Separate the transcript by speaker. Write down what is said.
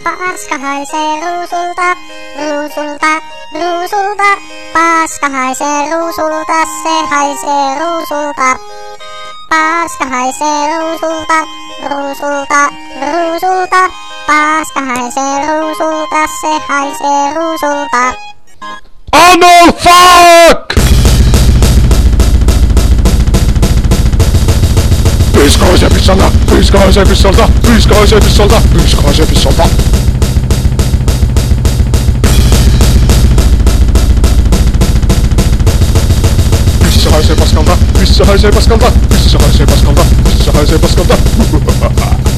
Speaker 1: Paska haisee ruusulta, ruusulta, ruusulta. Paska haisee ruusulta, se haisee ruusulta. Paska haisee ruusulta, ruusulta, ruusulta. Paska haisee ruusulta, se haisee ruusulta.
Speaker 2: Oh no, fuck! Piiska haisee pissalta, piiska haisee pissalta, piiska haisee pissalta, piiska haisee pissalta. Pissa haisee paskalta, pissa haisee paskalta, pissa haisee paskalta, pissa haisee paskalta.